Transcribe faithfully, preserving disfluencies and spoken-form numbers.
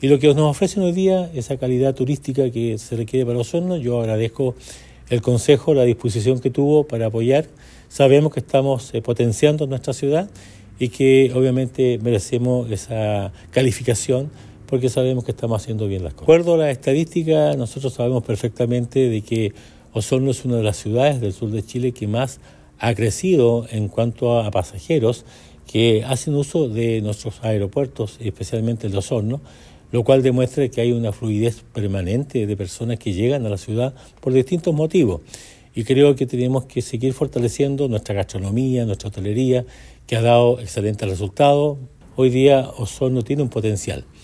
Y lo que nos ofrecen hoy día, esa calidad turística que se requiere para Osorno, yo agradezco el Consejo, la disposición que tuvo para apoyar. Sabemos que estamos eh, potenciando nuestra ciudad y que obviamente merecemos esa calificación porque sabemos que estamos haciendo bien las cosas. De acuerdo a las estadísticas, nosotros sabemos perfectamente de que Osorno es una de las ciudades del sur de Chile que más ha crecido en cuanto a pasajeros que hacen uso de nuestros aeropuertos, especialmente el de Osorno, lo cual demuestra que hay una fluidez permanente de personas que llegan a la ciudad por distintos motivos. Y creo que tenemos que seguir fortaleciendo nuestra gastronomía, nuestra hotelería, que ha dado excelentes resultados. Hoy día Osorno tiene un potencial.